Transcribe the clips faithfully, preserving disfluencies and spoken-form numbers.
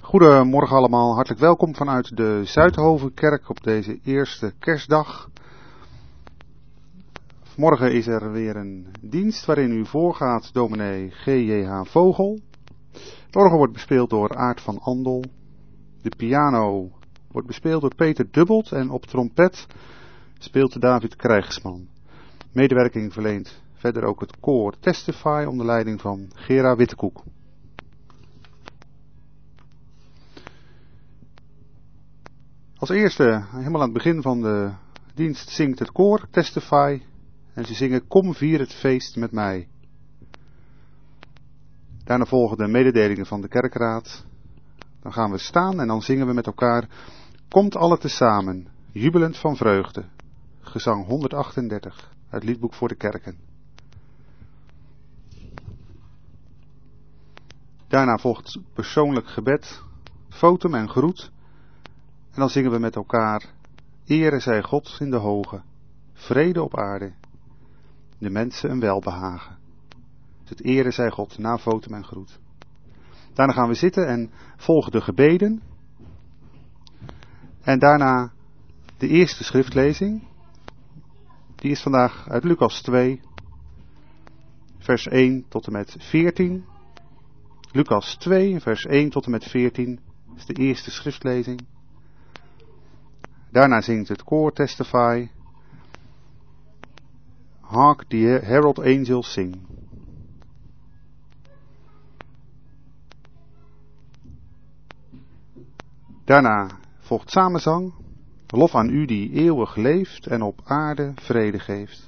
Goedemorgen allemaal, hartelijk welkom vanuit de Zuidhovenkerk op deze eerste kerstdag. Vanmorgen is er weer een dienst waarin u voorgaat dominee G J H Vogel. Het orgel wordt bespeeld door Aart van Andel. De piano wordt bespeeld door Peter Dubbelt en op trompet speelt David Krijgsman. Medewerking verleent verder ook het koor Testify onder leiding van Gera Wittekoek. Als eerste, helemaal aan het begin van de dienst, zingt het koor Testify en ze zingen Kom vier het feest met mij. Daarna volgen de mededelingen van de kerkraad. Dan gaan we staan en dan zingen we met elkaar Komt alle tezamen, jubelend van vreugde. Gezang honderdachtendertig uit Liedboek voor de Kerken. Daarna volgt persoonlijk gebed, fotum en groet. En dan zingen we met elkaar Ere zij God in de hoge, vrede op aarde, de mensen een welbehagen. Dus het ere zij God na fotum en groet. Daarna gaan we zitten en volgen de gebeden. En daarna de eerste schriftlezing. Die is vandaag uit Lucas twee, vers één tot en met veertien. Lucas twee, vers één tot en met veertien is de eerste schriftlezing. Daarna zingt het koor Testify. Hark the herald angels sing. Daarna volgt samenzang. Lof aan u die eeuwig leeft en op aarde vrede geeft.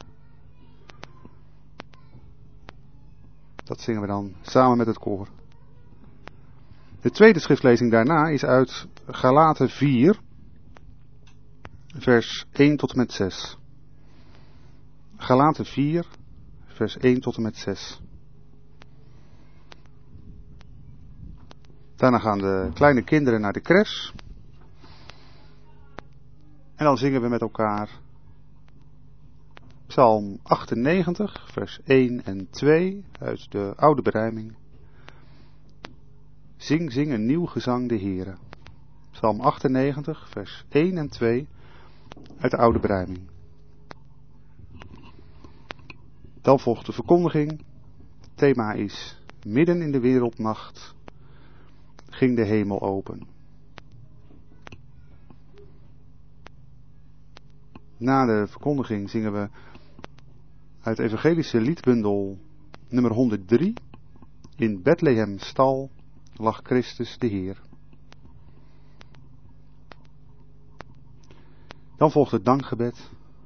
Dat zingen we dan samen met het koor. De tweede schriftlezing daarna is uit Galaten vier, vers één tot en met zes. Galaten vier, vers één tot en met zes. Daarna gaan de kleine kinderen naar de crash. En dan zingen we met elkaar Psalm achtennegentig, vers één en twee uit de oude berijming. Zing, zing een nieuw gezang de Heere. Psalm achtennegentig, vers één en twee uit de oude berijming. Dan volgt de verkondiging. Het thema is midden in de wereldnacht ging de hemel open. Na de verkondiging zingen we uit de evangelische liedbundel nummer honderddrie. In Bethlehem stal lag Christus de Heer. Dan volgt het dankgebed.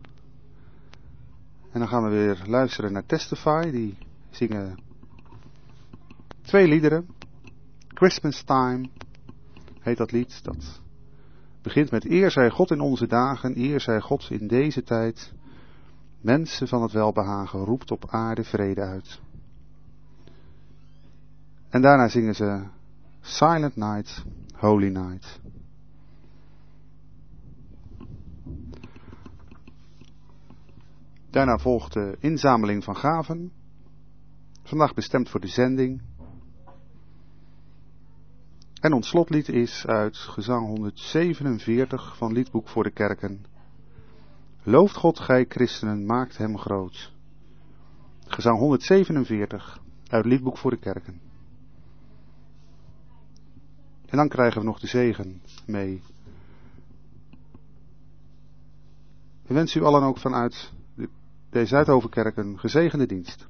En dan gaan we weer luisteren naar Testify. Die zingen twee liederen. Christmas Time heet dat lied. Dat begint met Eer zij God in onze dagen, eer zij God in deze tijd. Mensen van het welbehagen roept op aarde vrede uit. En daarna zingen ze Silent Night, Holy Night. Daarna volgt de inzameling van gaven. Vandaag bestemd voor de zending. En ons slotlied is uit gezang honderdzevenenveertig van Liedboek voor de Kerken. Looft God, gij christenen, maakt hem groot. Gezang honderdzevenenveertig uit Liedboek voor de Kerken. En dan krijgen we nog de zegen mee. We wensen u allen ook vanuit de, de Zuidhovenkerk een gezegende dienst.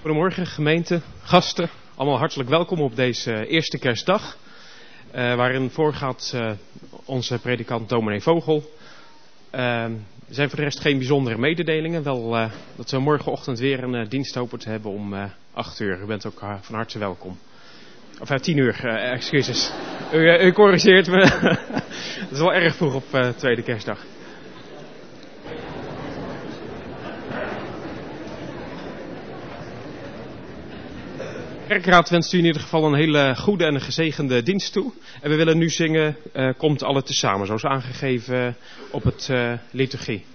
Goedemorgen gemeente, gasten, allemaal hartelijk welkom op deze eerste kerstdag. Uh, waarin voorgaat uh, onze predikant dominee Vogel. Uh, er zijn voor de rest geen bijzondere mededelingen. Wel uh, dat we morgenochtend weer een uh, dienst hopen te hebben om uh, acht uur. U bent ook uh, van harte welkom. Of uh, tien uur, uh, excuses. U, uh, u corrigeert me. Het is wel erg vroeg op uh, tweede kerstdag. De kerkraad wenst u in ieder geval een hele goede en een gezegende dienst toe. En we willen nu zingen, uh, komt alle tezamen, zoals aangegeven op het uh, liturgie.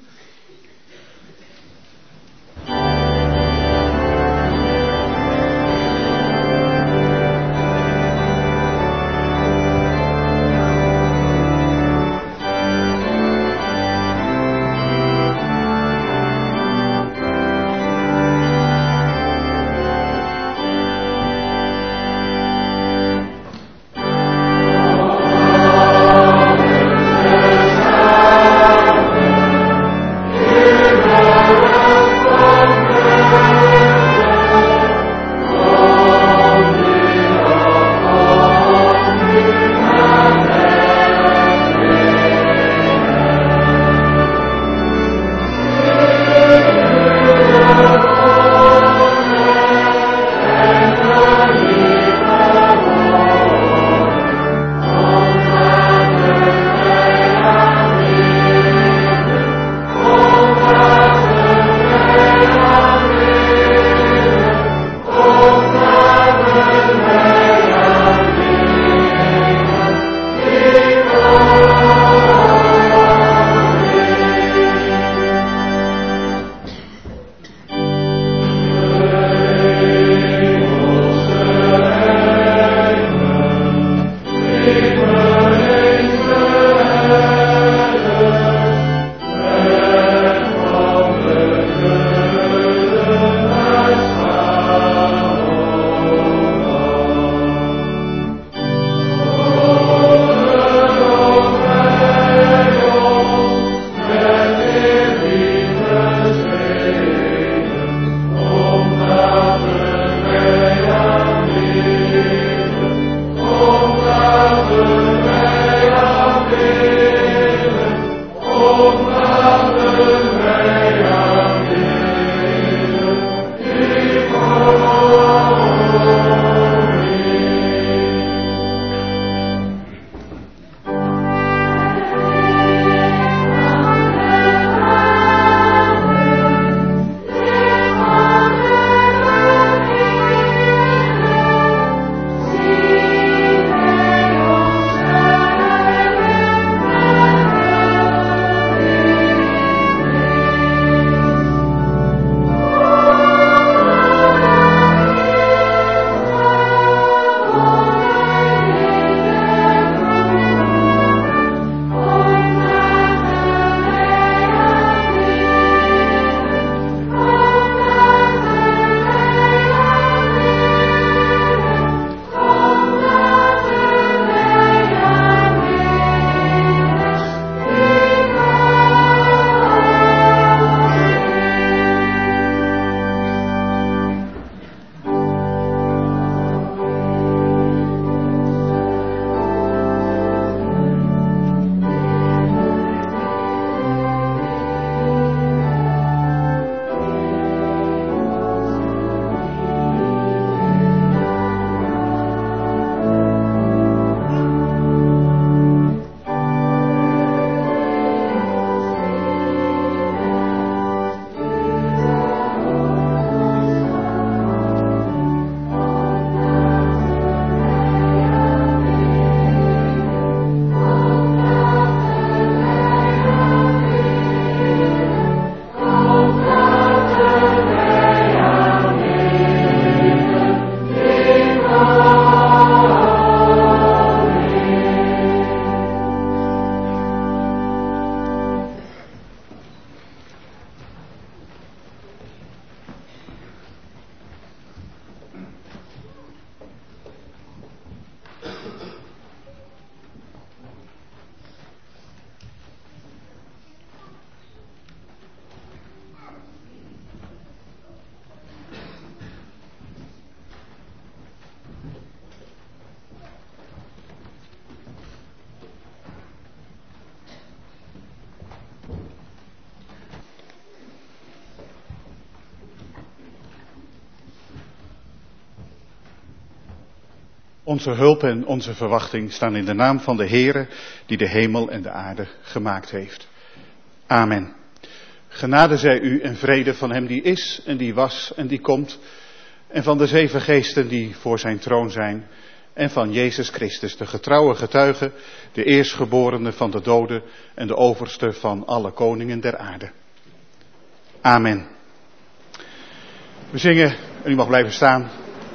Onze hulp en onze verwachting staan in de naam van de Heere, die de hemel en de aarde gemaakt heeft. Amen. Genade zij u en vrede van hem die is en die was en die komt, en van de zeven geesten die voor zijn troon zijn, en van Jezus Christus, de getrouwe getuige, de eerstgeborene van de doden en de overste van alle koningen der aarde. Amen. We zingen, en u mag blijven staan.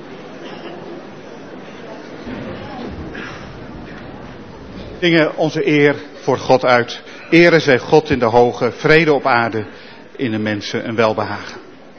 We zingen onze eer voor God uit. Ere zij God in de hoge, vrede op aarde, in de mensen een welbehagen.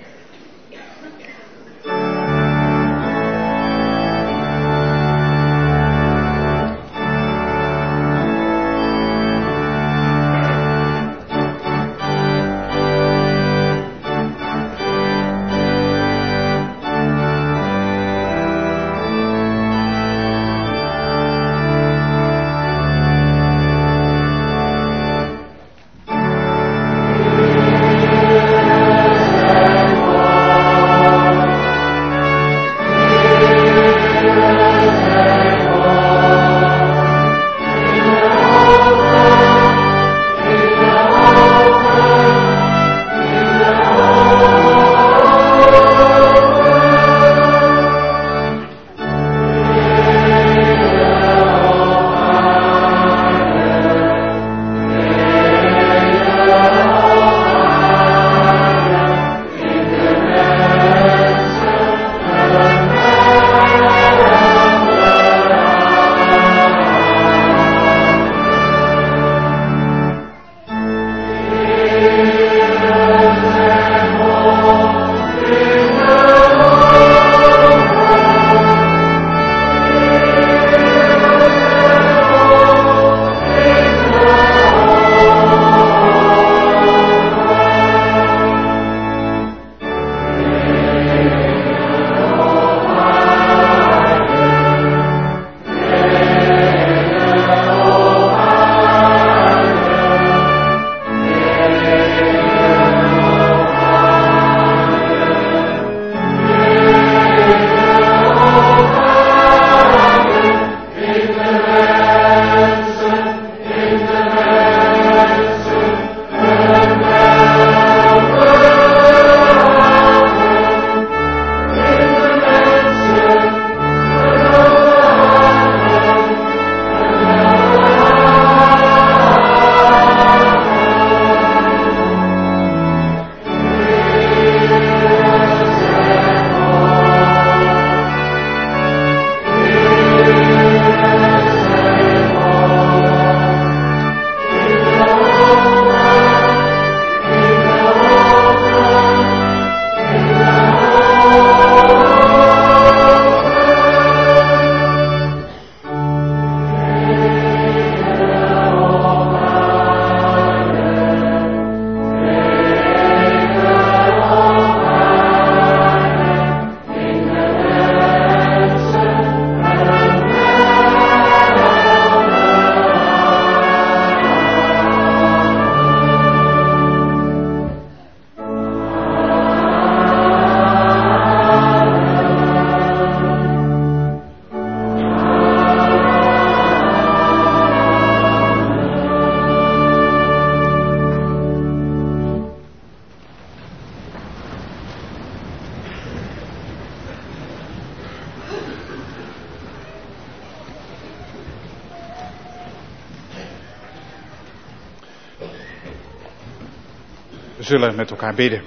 We zullen met elkaar bidden.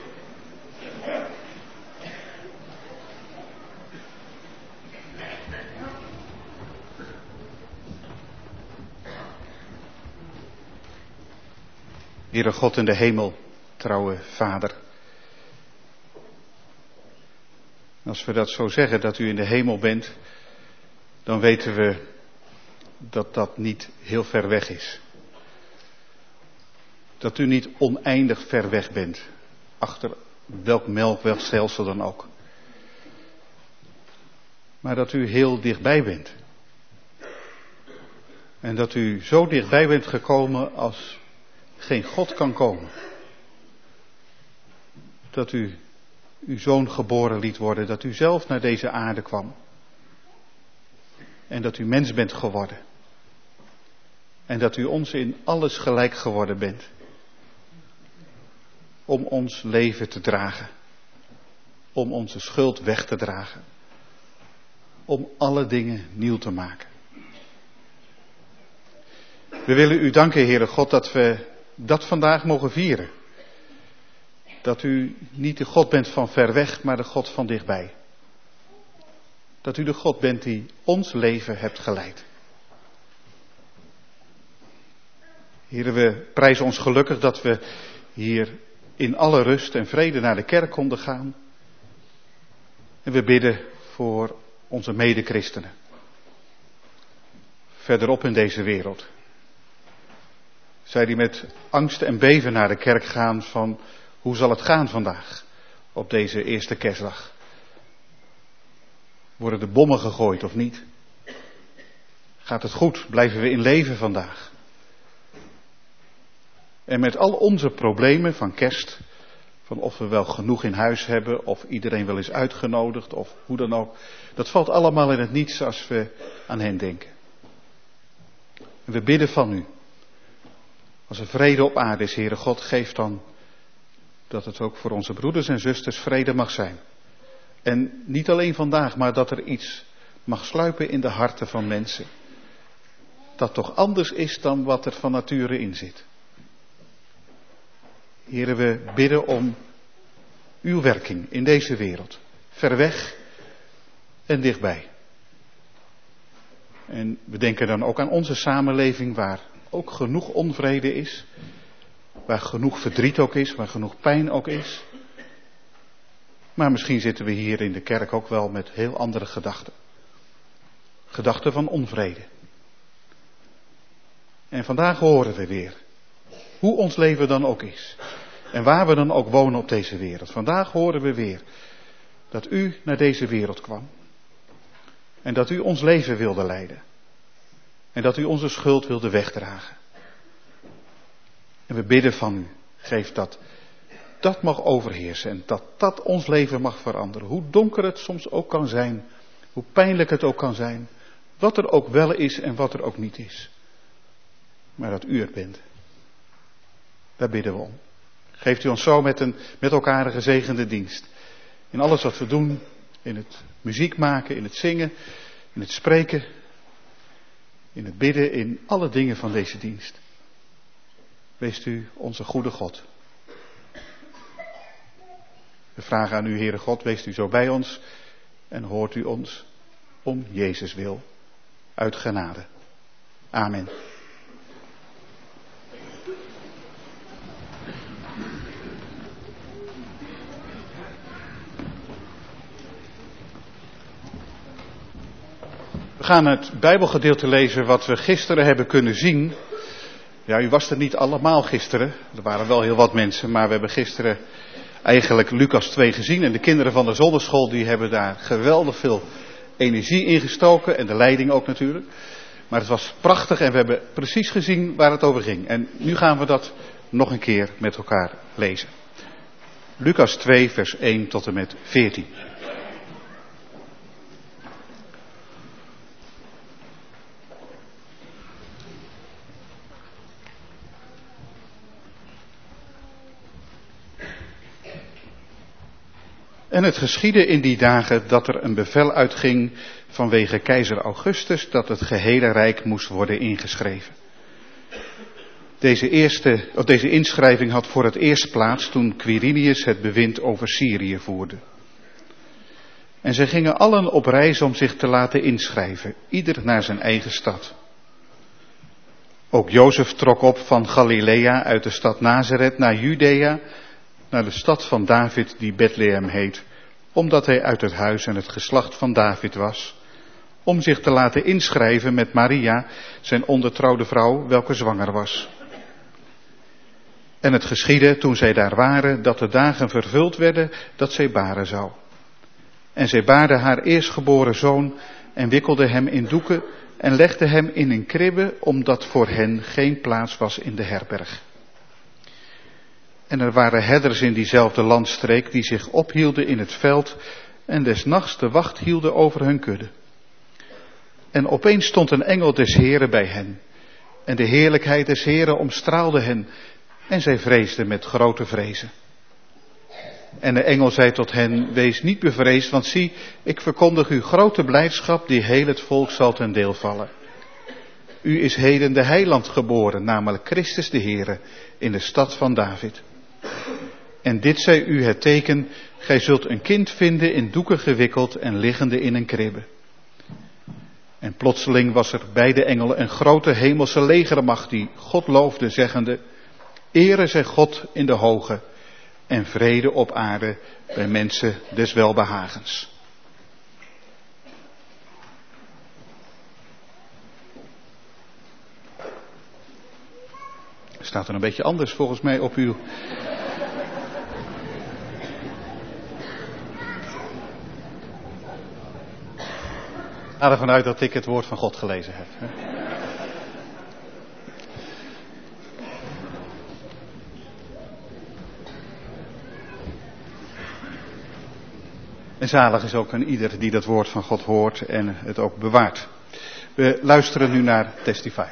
Heere God in de hemel, trouwe Vader. Als we dat zo zeggen, dat u in de hemel bent, dan weten we dat dat niet heel ver weg is. Dat u niet oneindig ver weg bent, achter welk melk, welk stelsel dan ook. Maar dat u heel dichtbij bent. En dat u zo dichtbij bent gekomen als geen God kan komen. Dat u uw zoon geboren liet worden, dat u zelf naar deze aarde kwam. En dat u mens bent geworden. En dat u ons in alles gelijk geworden bent. Om ons leven te dragen. Om onze schuld weg te dragen. Om alle dingen nieuw te maken. We willen u danken, Heere God, dat we dat vandaag mogen vieren. Dat u niet de God bent van ver weg, maar de God van dichtbij. Dat u de God bent die ons leven hebt geleid. Heere, we prijzen ons gelukkig dat we hier in alle rust en vrede naar de kerk konden gaan. En we bidden voor onze medechristenen. Verderop in deze wereld. Zij die met angst en beven naar de kerk gaan van hoe zal het gaan vandaag op deze eerste kerstdag. Worden de bommen gegooid of niet? Gaat het goed? Blijven we in leven vandaag? En met al onze problemen van kerst, van of we wel genoeg in huis hebben, of iedereen wel is uitgenodigd, of hoe dan ook. Dat valt allemaal in het niets als we aan hen denken. En we bidden van u. Als er vrede op aarde is, Heere God, geef dan dat het ook voor onze broeders en zusters vrede mag zijn. En niet alleen vandaag, maar dat er iets mag sluipen in de harten van mensen. Dat toch anders is dan wat er van nature in zit. Heere, we bidden om uw werking in deze wereld. Ver weg en dichtbij. En we denken dan ook aan onze samenleving waar ook genoeg onvrede is. Waar genoeg verdriet ook is, waar genoeg pijn ook is. Maar misschien zitten we hier in de kerk ook wel met heel andere gedachten. Gedachten van onvrede. En vandaag horen we weer hoe ons leven dan ook is. En waar we dan ook wonen op deze wereld. Vandaag horen we weer dat u naar deze wereld kwam. En dat u ons leven wilde leiden. En dat u onze schuld wilde wegdragen. En we bidden van u, geef dat dat mag overheersen en dat dat ons leven mag veranderen. Hoe donker het soms ook kan zijn, hoe pijnlijk het ook kan zijn, wat er ook wel is en wat er ook niet is. Maar dat u het bent. Daar bidden we om. Geeft u ons zo met, een, met elkaar een gezegende dienst. In alles wat we doen, in het muziek maken, in het zingen, in het spreken, in het bidden, in alle dingen van deze dienst. Wees u onze goede God. We vragen aan u, Heere God, wees u zo bij ons en hoort u ons om Jezus wil, uit genade. Amen. We gaan het Bijbelgedeelte lezen wat we gisteren hebben kunnen zien. Ja, u was er niet allemaal gisteren. Er waren wel heel wat mensen, maar we hebben gisteren eigenlijk Lucas twee gezien. En de kinderen van de zonderschool die hebben daar geweldig veel energie in gestoken. En de leiding ook natuurlijk. Maar het was prachtig en we hebben precies gezien waar het over ging. En nu gaan we dat nog een keer met elkaar lezen. Lucas twee vers één tot en met veertien. En het geschiedde in die dagen dat er een bevel uitging vanwege keizer Augustus dat het gehele rijk moest worden ingeschreven. Deze, eerste, of deze inschrijving had voor het eerst plaats toen Quirinius het bewind over Syrië voerde. En zij gingen allen op reis om zich te laten inschrijven, ieder naar zijn eigen stad. Ook Jozef trok op van Galilea uit de stad Nazareth naar Judea, naar de stad van David die Bethlehem heet, omdat hij uit het huis en het geslacht van David was, om zich te laten inschrijven met Maria, zijn ondertrouwde vrouw, welke zwanger was. En het geschiedde toen zij daar waren, dat de dagen vervuld werden dat zij baren zou. En zij baarde haar eerstgeboren zoon en wikkelde hem in doeken en legde hem in een kribbe, omdat voor hen geen plaats was in de herberg. En er waren herders in diezelfde landstreek die zich ophielden in het veld en des nachts de wacht hielden over hun kudde. En opeens stond een engel des Heren bij hen. En de heerlijkheid des Heren omstraalde hen. En zij vreesden met grote vrezen. En de engel zei tot hen, wees niet bevreesd, want zie, ik verkondig u grote blijdschap die heel het volk zal ten deel vallen. U is heden de heiland geboren, namelijk Christus de Heere, in de stad van David. En dit zij u het teken, gij zult een kind vinden in doeken gewikkeld en liggende in een kribbe. En plotseling was er bij de engelen een grote hemelse legermacht die God loofde, zeggende, Ere zij God in de hoge en vrede op aarde bij mensen des welbehagens. Staat er een beetje anders volgens mij op uw... Ik ga ervan uit dat ik het woord van God gelezen heb. En zalig is ook een ieder die dat woord van God hoort en het ook bewaart. We luisteren nu naar Testify.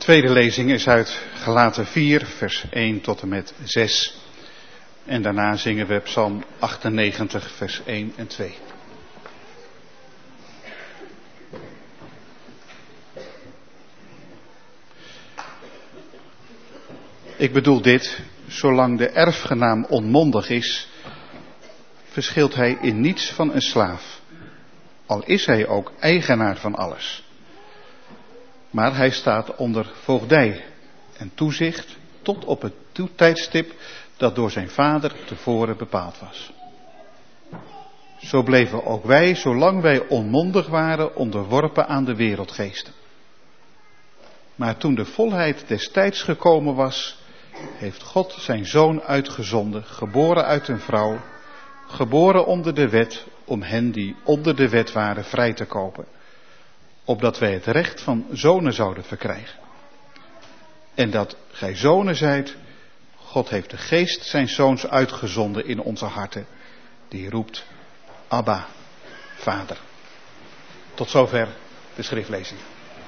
tweede lezing is uit Galaten vier, vers één tot en met zes. En daarna zingen we Psalm achtennegentig, vers één en twee. Ik bedoel dit, zolang de erfgenaam onmondig is, verschilt hij in niets van een slaaf, al is hij ook eigenaar van alles. Maar hij staat onder voogdij en toezicht tot op het tijdstip dat door zijn vader tevoren bepaald was. Zo bleven ook wij, zolang wij onmondig waren, onderworpen aan de wereldgeesten. Maar toen de volheid des tijds gekomen was, heeft God zijn zoon uitgezonden, geboren uit een vrouw, geboren onder de wet, om hen die onder de wet waren vrij te kopen, opdat wij het recht van zonen zouden verkrijgen. En dat gij zonen zijt, God heeft de geest zijn zoons uitgezonden in onze harten, die roept, Abba, Vader. Tot zover de schriftlezing.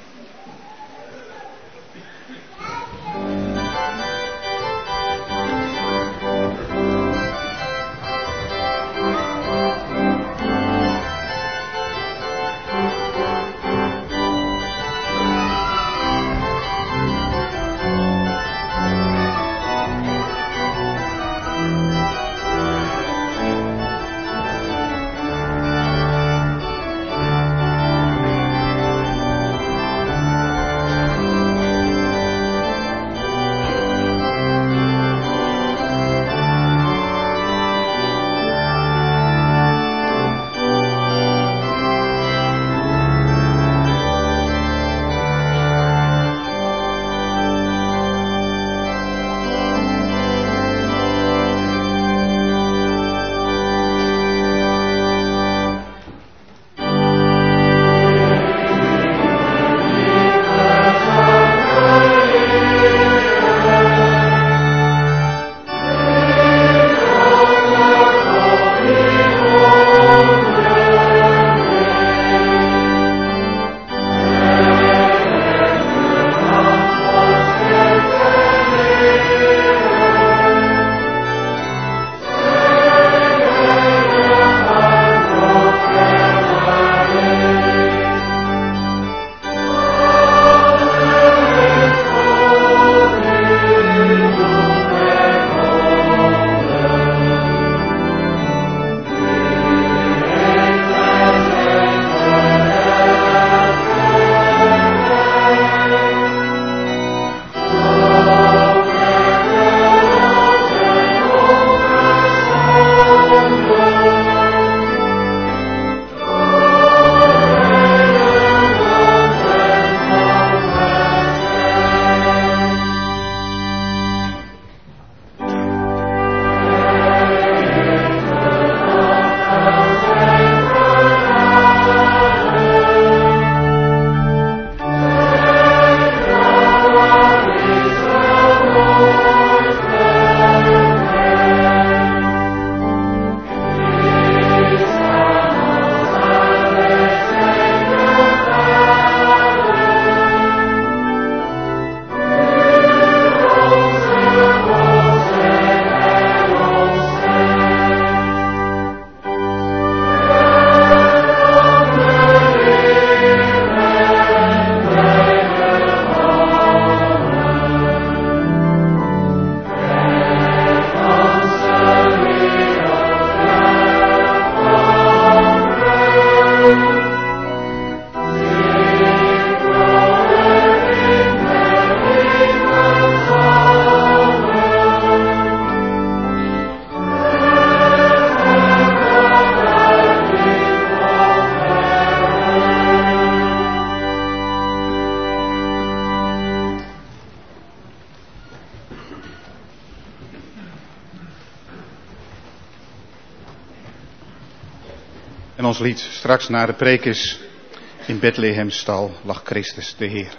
En ons lied straks na de preek is: in Bethlehems stal lag Christus de Heer.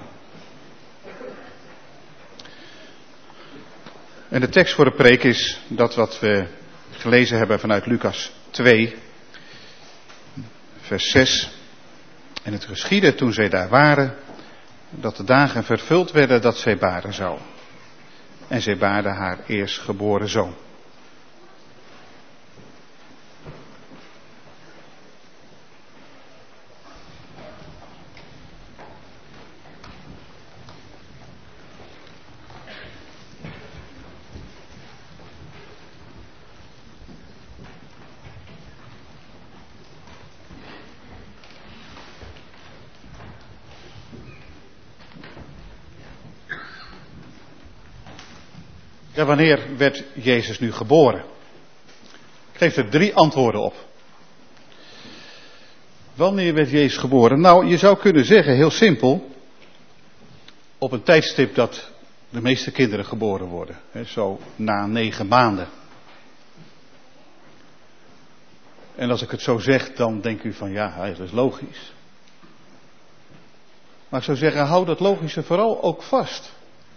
En de tekst voor de preek is dat wat we gelezen hebben vanuit Lucas twee, vers zes. En het geschiedde toen zij daar waren, dat de dagen vervuld werden dat zij baren zou. En zij baarde haar eerstgeboren zoon. Ja, wanneer werd Jezus nu geboren? Ik geef er drie antwoorden op. Wanneer werd Jezus geboren? Nou, je zou kunnen zeggen, heel simpel, op een tijdstip dat de meeste kinderen geboren worden. Hè, zo na negen maanden. En als ik het zo zeg, dan denkt u van ja, dat is logisch. Maar ik zou zeggen, hou dat logische vooral ook vast.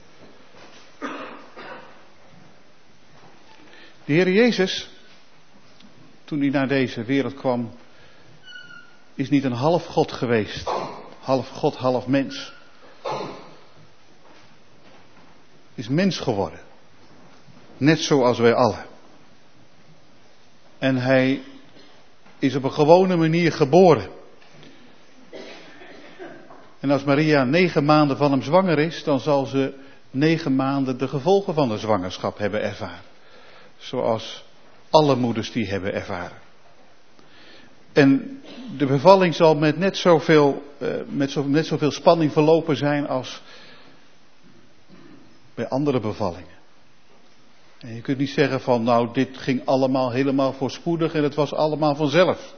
De Heer Jezus, toen hij naar deze wereld kwam, is niet een half God geweest. Half God, half mens. Is mens geworden. Net zoals wij allen. En hij is op een gewone manier geboren. En als Maria negen maanden van hem zwanger is, dan zal ze negen maanden de gevolgen van de zwangerschap hebben ervaren. Zoals alle moeders die hebben ervaren. En de bevalling zal met net zoveel, uh, met zo, net zoveel spanning verlopen zijn als bij andere bevallingen. En je kunt niet zeggen van nou dit ging allemaal helemaal voorspoedig en het was allemaal vanzelf.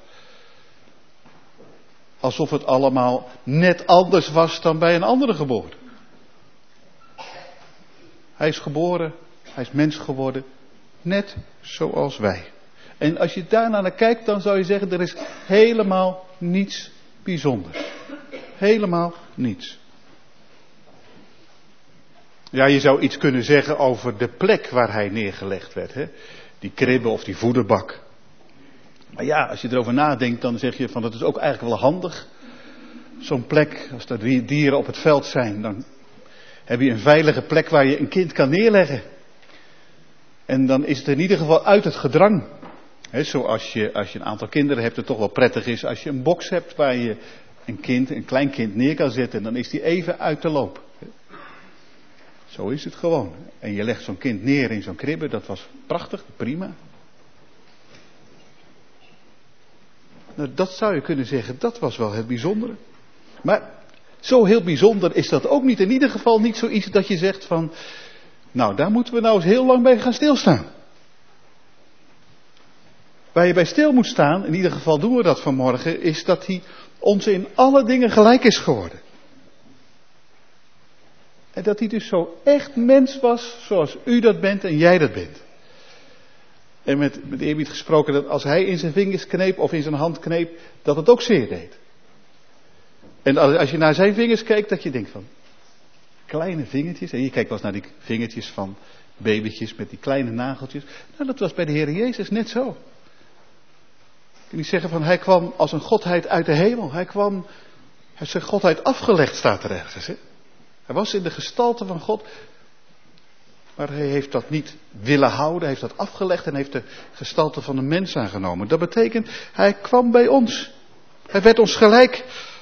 Alsof het allemaal net anders was dan bij een andere geboorte. Hij is geboren, hij is mens geworden. Net zoals wij. En als je daarna naar kijkt, dan zou je zeggen, er is helemaal niets bijzonders. Helemaal niets. Ja, je zou iets kunnen zeggen over de plek waar hij neergelegd werd. Hè? Die kribbe of die voederbak. Maar ja, als je erover nadenkt, dan zeg je van dat is ook eigenlijk wel handig. Zo'n plek, als er dieren op het veld zijn, dan heb je een veilige plek waar je een kind kan neerleggen. En dan is het in ieder geval uit het gedrang. He, zoals je, als je een aantal kinderen hebt, het toch wel prettig is als je een box hebt waar je een kind, een klein kind neer kan zetten. En dan is die even uit de loop. Zo is het gewoon. En je legt zo'n kind neer in zo'n kribbe, dat was prachtig, prima. Nou, dat zou je kunnen zeggen, dat was wel het bijzondere. Maar zo heel bijzonder is dat ook niet. In ieder geval niet zoiets dat je zegt van, nou daar moeten we nou eens heel lang bij gaan stilstaan. Waar je bij stil moet staan, in ieder geval doen we dat vanmorgen, is dat hij ons in alle dingen gelijk is geworden. En dat hij dus zo echt mens was, zoals u dat bent en jij dat bent. En met, met eerbied gesproken, dat als hij in zijn vingers kneep of in zijn hand kneep, dat het ook zeer deed. En als je naar zijn vingers kijkt, dat je denkt van, kleine vingertjes, en je kijkt wel eens naar die vingertjes van babytjes met die kleine nageltjes. Nou, dat was bij de Heer Jezus net zo. Ik kan niet zeggen van, hij kwam als een godheid uit de hemel. Hij kwam, hij heeft zijn godheid afgelegd, staat er ergens. Hè? Hij was in de gestalte van God. Maar hij heeft dat niet willen houden, hij heeft dat afgelegd en heeft de gestalte van een mens aangenomen. Dat betekent, hij kwam bij ons. Hij werd ons gelijk.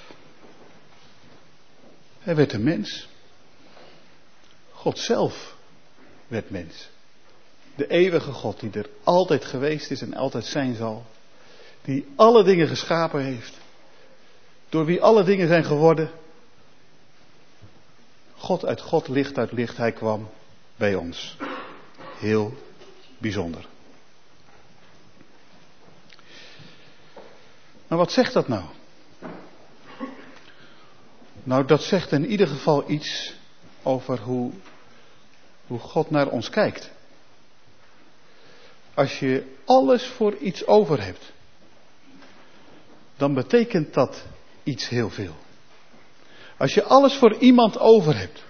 Hij werd een mens. God zelf werd mens. De eeuwige God die er altijd geweest is en altijd zijn zal. Die alle dingen geschapen heeft. Door wie alle dingen zijn geworden. God uit God, licht uit licht, hij kwam bij ons. Heel bijzonder. Maar wat zegt dat nou? Nou, dat zegt in ieder geval iets over hoe, hoe God naar ons kijkt. Als je alles voor iets over hebt, dan betekent dat iets heel veel. Als je alles voor iemand over hebt,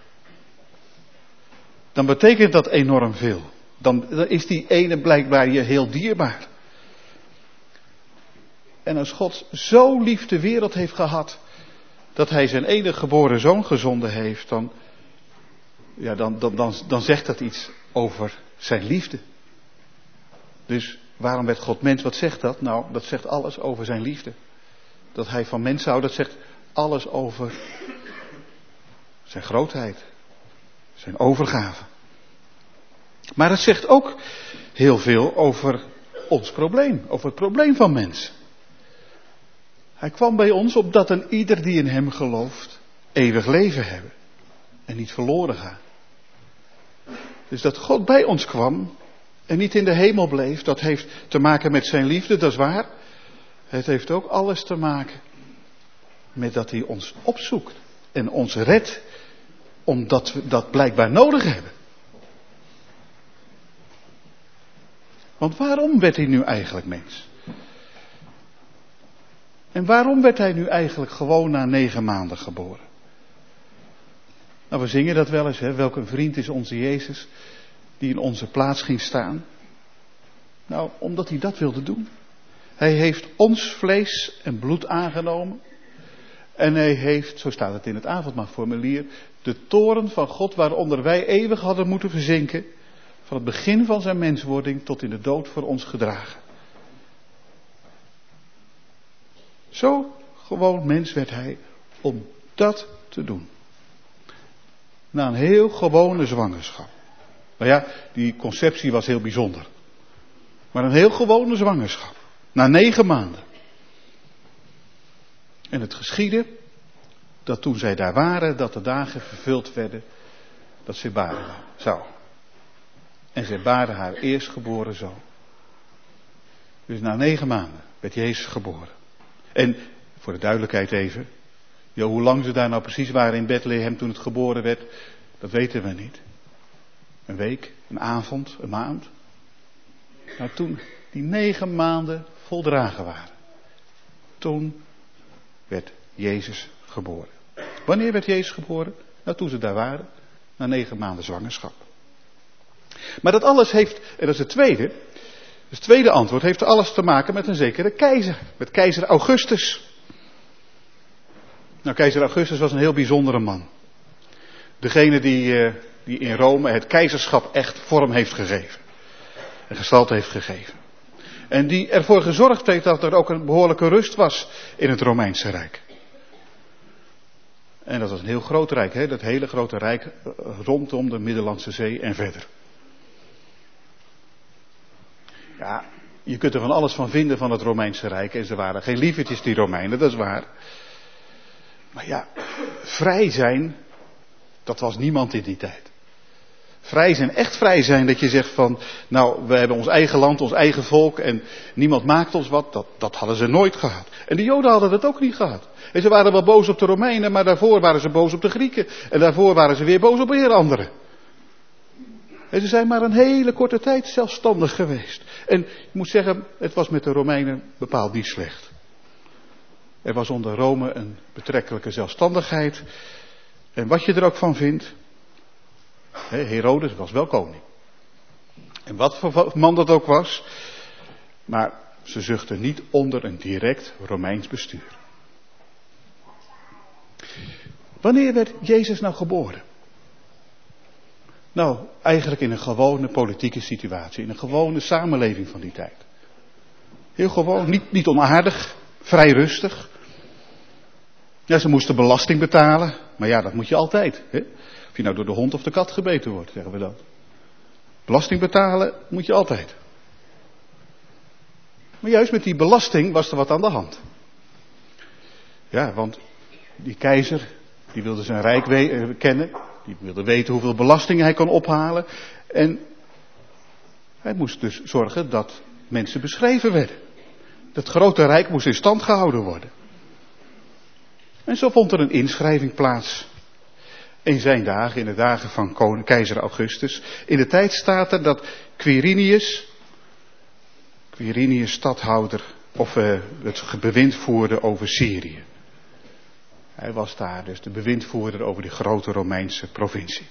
dan betekent dat enorm veel. Dan, dan is die ene blijkbaar je heel dierbaar. En als God zo lief de wereld heeft gehad, dat hij zijn enige geboren zoon gezonden heeft, dan, ja, dan, dan, dan, dan zegt dat iets over zijn liefde. Dus waarom werd God mens? Wat zegt dat? Nou, dat zegt alles over zijn liefde. Dat hij van mensen houdt, dat zegt alles over zijn grootheid. Zijn overgave. Maar het zegt ook heel veel over ons probleem. Over het probleem van mensen. Hij kwam bij ons opdat een ieder die in hem gelooft eeuwig leven hebben. En niet verloren gaan. Dus dat God bij ons kwam en niet in de hemel bleef, dat heeft te maken met zijn liefde, dat is waar. Het heeft ook alles te maken met dat hij ons opzoekt en ons redt, omdat we dat blijkbaar nodig hebben. Want waarom werd hij nu eigenlijk mens? En waarom werd hij nu eigenlijk gewoon na negen maanden geboren? Nou, we zingen dat wel eens, hè? Welk een vriend is onze Jezus die in onze plaats ging staan. Nou, omdat hij dat wilde doen. Hij heeft ons vlees en bloed aangenomen. En hij heeft, zo staat het in het avondmahlformulier, de toorn van God waaronder wij eeuwig hadden moeten verzinken, van het begin van zijn menswording tot in de dood voor ons gedragen. Zo gewoon mens werd hij om dat te doen. Na een heel gewone zwangerschap. Nou ja, die conceptie was heel bijzonder. Maar een heel gewone zwangerschap. Na negen maanden. En het geschiedde dat toen zij daar waren, dat de dagen vervuld werden dat zij baren zou. En zij baarde haar eerstgeboren zoon. Dus na negen maanden werd Jezus geboren. En voor de duidelijkheid even. Ja, hoe lang ze daar nou precies waren in Bethlehem toen het geboren werd, dat weten we niet. Een week, een avond, een maand. Maar toen die negen maanden voldragen waren, toen werd Jezus geboren. Wanneer werd Jezus geboren? Nou, toen ze daar waren, na negen maanden zwangerschap. Maar dat alles heeft, en dat is het tweede, het tweede antwoord, heeft alles te maken met een zekere keizer. Met keizer Augustus. Nou, keizer Augustus was een heel bijzondere man. Degene die, die in Rome het keizerschap echt vorm heeft gegeven. En gestalte heeft gegeven. En die ervoor gezorgd heeft dat er ook een behoorlijke rust was in het Romeinse Rijk. En dat was een heel groot rijk, hè? Dat hele grote rijk rondom de Middellandse Zee en verder. Ja, je kunt er van alles van vinden van het Romeinse Rijk. En ze waren geen lievertjes, die Romeinen, dat is waar. Maar ja, vrij zijn, dat was niemand in die tijd. Vrij zijn, echt vrij zijn, dat je zegt van, nou, we hebben ons eigen land, ons eigen volk en niemand maakt ons wat, dat, dat hadden ze nooit gehad. En de Joden hadden het ook niet gehad. En ze waren wel boos op de Romeinen, maar daarvoor waren ze boos op de Grieken. En daarvoor waren ze weer boos op weer anderen. En ze zijn maar een hele korte tijd zelfstandig geweest. En ik moet zeggen, het was met de Romeinen bepaald niet slecht. Er was onder Rome een betrekkelijke zelfstandigheid. En wat je er ook van vindt. Herodes was wel koning. En wat voor man dat ook was. Maar ze zuchtten niet onder een direct Romeins bestuur. Wanneer werd Jezus nou geboren? Nou, eigenlijk in een gewone politieke situatie. In een gewone samenleving van die tijd. Heel gewoon, niet, niet onaardig, vrij rustig. Ja, ze moesten belasting betalen. Maar ja, dat moet je altijd. Hè? Of je nou door de hond of de kat gebeten wordt, zeggen we dat. Belasting betalen moet je altijd. Maar juist met die belasting was er wat aan de hand. Ja, want die keizer, die wilde zijn rijk we- kennen. Die wilde weten hoeveel belasting hij kon ophalen. En hij moest dus zorgen dat mensen beschreven werden. Dat grote rijk moest in stand gehouden worden. En zo vond er een inschrijving plaats. In zijn dagen, in de dagen van koning, keizer Augustus. In de tijd staat er dat Quirinius, Quirinius stadhouder, of uh, het bewind voerde over Syrië. Hij was daar dus de bewindvoerder over die grote Romeinse provincie.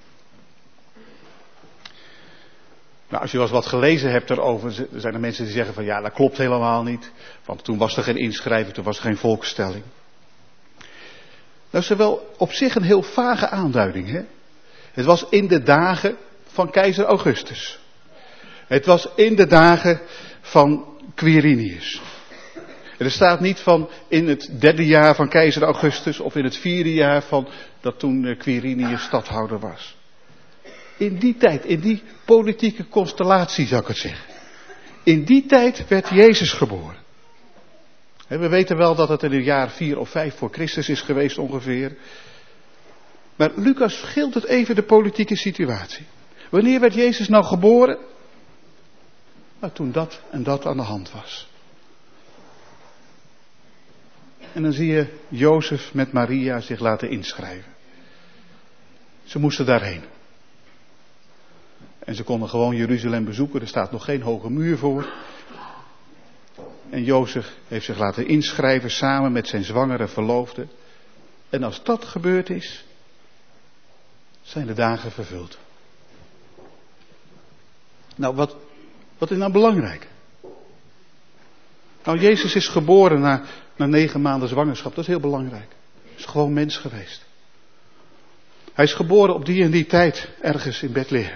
Nou, als je wel eens wat gelezen hebt erover, zijn er mensen die zeggen van ja, dat klopt helemaal niet. Want toen was er geen inschrijving, toen was er geen volkstelling. Dat is wel op zich een heel vage aanduiding. Hè? Het was in de dagen van keizer Augustus. Het was in de dagen van Quirinius. En er staat niet van in het derde jaar van keizer Augustus of in het vierde jaar van dat toen Quirinius stadhouder was. In die tijd, in die politieke constellatie zou ik het zeggen. In die tijd werd Jezus geboren. En we weten wel dat het in het jaar vier of vijf voor Christus is geweest ongeveer. Maar Lucas schildert even de politieke situatie. Wanneer werd Jezus nou geboren? Nou, toen dat en dat aan de hand was. En dan zie je Jozef met Maria zich laten inschrijven. Ze moesten daarheen. En ze konden gewoon Jeruzalem bezoeken. Er staat nog geen hoge muur voor. En Jozef heeft zich laten inschrijven samen met zijn zwangere verloofde. En als dat gebeurd is, zijn de dagen vervuld. Nou, wat, wat is nou belangrijk? Nou, Jezus is geboren na, na negen maanden zwangerschap. Dat is heel belangrijk. Hij is gewoon mens geweest. Hij is geboren op die en die tijd ergens in Bethlehem.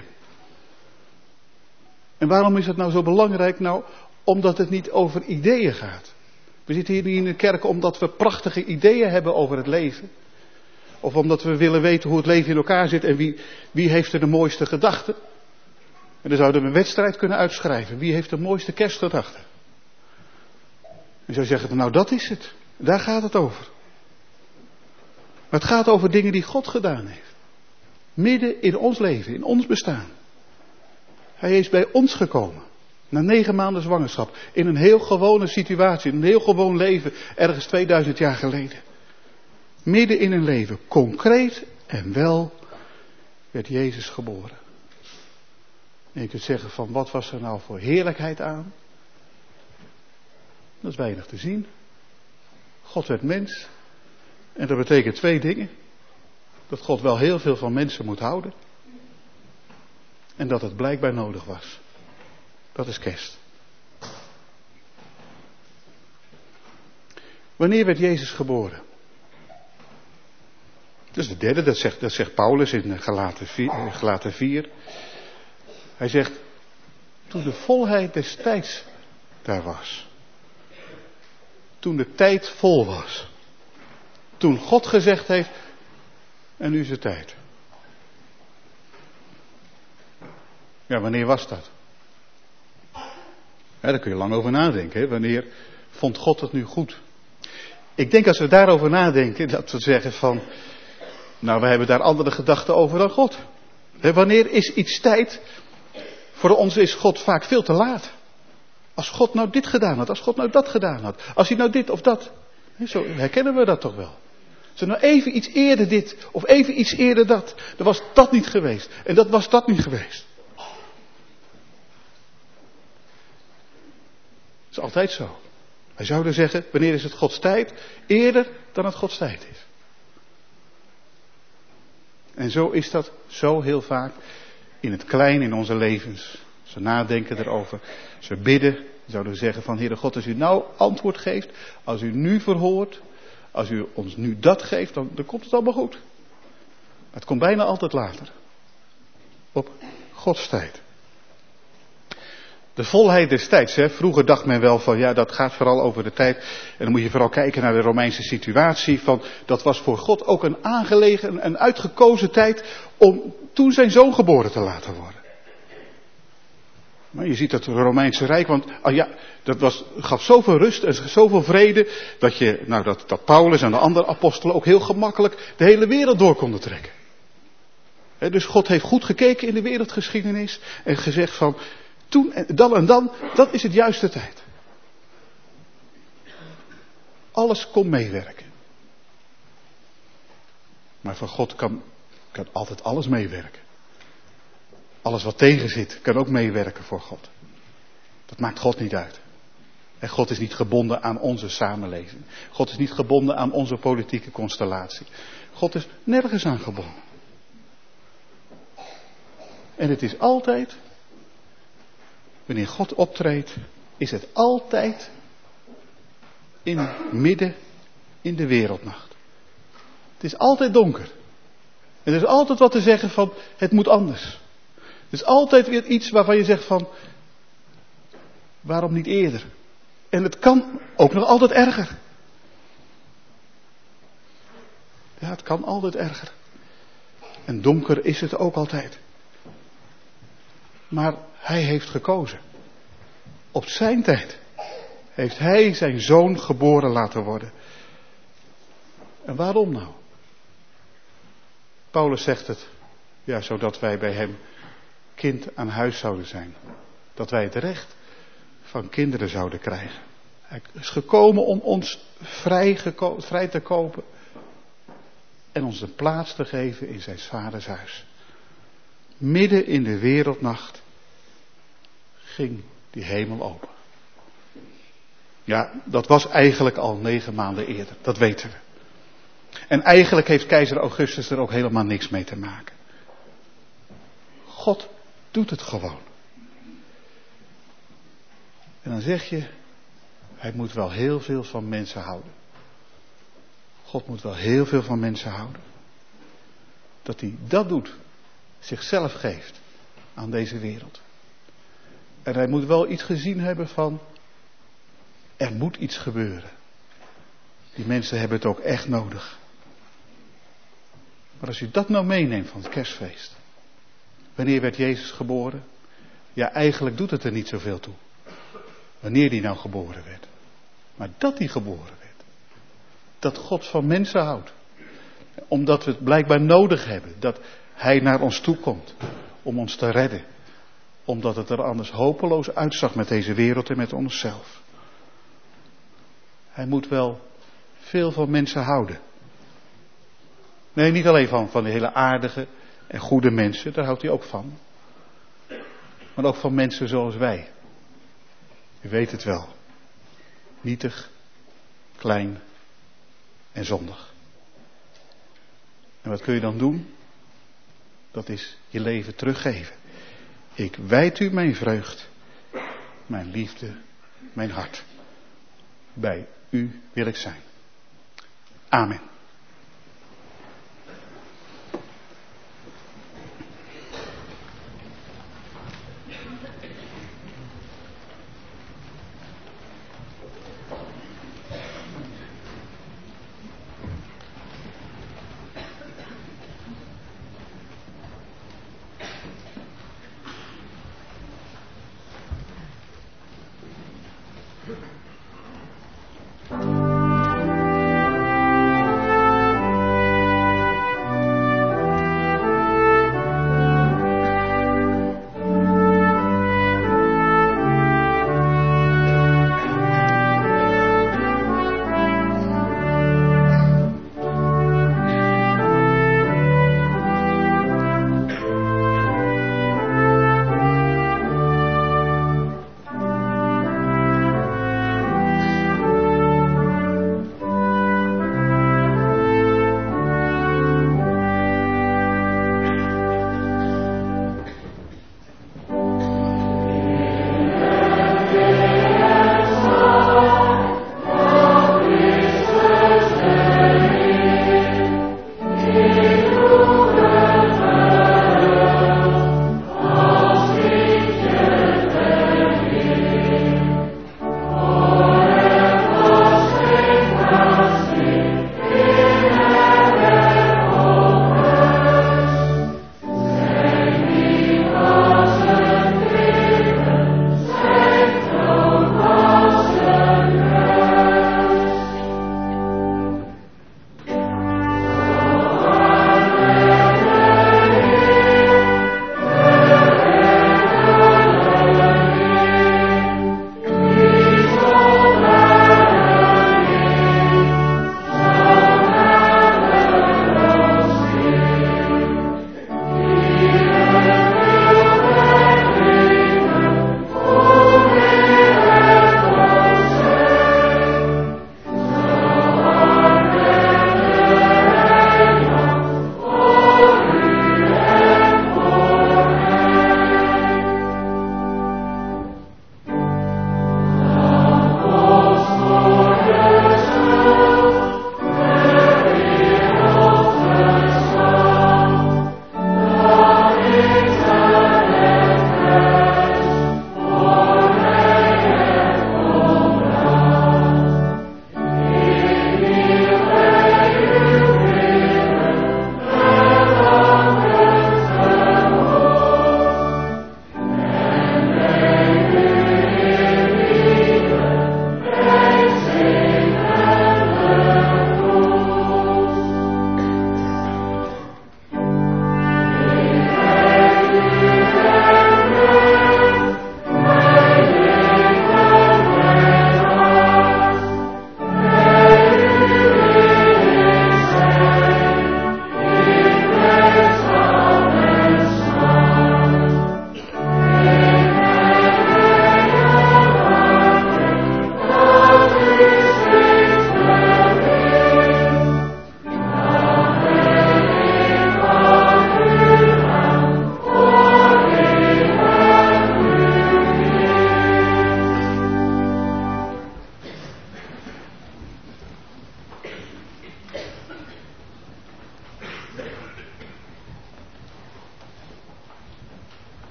En waarom is dat nou zo belangrijk? Nou, omdat het niet over ideeën gaat. We zitten hier niet in de kerk omdat we prachtige ideeën hebben over het leven. Of omdat we willen weten hoe het leven in elkaar zit en wie, wie heeft er de mooiste gedachten. En dan zouden we een wedstrijd kunnen uitschrijven. Wie heeft de mooiste kerstgedachten? En zou je zeggen, nou dat is het. Daar gaat het over. Maar het gaat over dingen die God gedaan heeft. Midden in ons leven, in ons bestaan. Hij is bij ons gekomen. Na negen maanden zwangerschap. In een heel gewone situatie. In een heel gewoon leven. Ergens tweeduizend jaar geleden. Midden in een leven. Concreet en wel werd Jezus geboren. En je kunt zeggen van wat was er nou voor heerlijkheid aan? Dat is weinig te zien. God werd mens. En dat betekent twee dingen. Dat God wel heel veel van mensen moet houden. En dat het blijkbaar nodig was. Dat is kerst. Wanneer werd Jezus geboren? Dat is de derde, dat zegt, dat zegt Paulus in Galaten vier. Hij zegt, toen de volheid des tijds daar was. Toen de tijd vol was. Toen God gezegd heeft, en nu is het tijd. Ja, wanneer was dat? Ja, daar kun je lang over nadenken. Hè? Wanneer vond God het nu goed? Ik denk als we daarover nadenken, dat we zeggen van, nou, we hebben daar andere gedachten over dan God. Hè, wanneer is iets tijd? Voor ons is God vaak veel te laat. Als God nou dit gedaan had, als God nou dat gedaan had, als hij nou dit of dat. Hè, zo herkennen we dat toch wel. Als er nou even iets eerder dit, of even iets eerder dat, dan was dat niet geweest. En dat was dat niet geweest. Dat is altijd zo. Wij zouden zeggen, wanneer is het Gods tijd? Eerder dan het Gods tijd is. En zo is dat zo heel vaak in het klein in onze levens. Als we nadenken erover, als we bidden, zouden we zeggen van Heere God, als u nou antwoord geeft, als u nu verhoort, als u ons nu dat geeft, dan, dan komt het allemaal goed. Maar het komt bijna altijd later. Op Gods tijd. De volheid des tijds. Hè. Vroeger dacht men wel van ja, dat gaat vooral over de tijd. En dan moet je vooral kijken naar de Romeinse situatie. Van, dat was voor God ook een aangelegen, een uitgekozen tijd om toen zijn zoon geboren te laten worden. Maar je ziet dat Romeinse Rijk, want oh ja, dat was, gaf zoveel rust en zoveel vrede. Dat, je, nou, dat, dat Paulus en de andere apostelen ook heel gemakkelijk de hele wereld door konden trekken. He, dus God heeft goed gekeken in de wereldgeschiedenis en gezegd van toen en dan en dan, dat is het juiste tijd. Alles kon meewerken. Maar van God kan, kan altijd alles meewerken. Alles wat tegen zit, kan ook meewerken voor God. Dat maakt God niet uit. En God is niet gebonden aan onze samenleving. God is niet gebonden aan onze politieke constellatie. God is nergens aan gebonden. En het is altijd, wanneer God optreedt, is het altijd in midden in de wereldnacht. Het is altijd donker. En er is altijd wat te zeggen van, het moet anders. Er is altijd weer iets waarvan je zegt van, waarom niet eerder? En het kan ook nog altijd erger. Ja, het kan altijd erger. En donker is het ook altijd. Maar hij heeft gekozen. Op zijn tijd heeft hij zijn zoon geboren laten worden. En waarom nou? Paulus zegt het, ja, zodat wij bij hem kind aan huis zouden zijn. Dat wij het recht van kinderen zouden krijgen. Hij is gekomen om ons vrij, geko- vrij te kopen. En ons een plaats te geven in zijn vaders huis. Midden in de wereldnacht ging die hemel open. Ja, dat was eigenlijk al negen maanden eerder. Dat weten we. En eigenlijk heeft keizer Augustus er ook helemaal niks mee te maken. God doet het gewoon. En dan zeg je, hij moet wel heel veel van mensen houden. God moet wel heel veel van mensen houden. Dat hij dat doet, zichzelf geeft aan deze wereld. En hij moet wel iets gezien hebben van, er moet iets gebeuren. Die mensen hebben het ook echt nodig. Maar als u dat nou meeneemt van het kerstfeest. Wanneer werd Jezus geboren? Ja, eigenlijk doet het er niet zoveel toe. Wanneer die nou geboren werd. Maar dat hij geboren werd. Dat God van mensen houdt. Omdat we het blijkbaar nodig hebben. Dat hij naar ons toe komt. Om ons te redden. Omdat het er anders hopeloos uitzag met deze wereld en met onszelf. Hij moet wel veel van mensen houden. Nee, niet alleen van, van de hele aardige en goede mensen. Daar houdt hij ook van. Maar ook van mensen zoals wij. U weet het wel. Nietig, klein en zondig. En wat kun je dan doen? Dat is je leven teruggeven. Ik wijd u mijn vreugd, mijn liefde, mijn hart. Bij u wil ik zijn. Amen.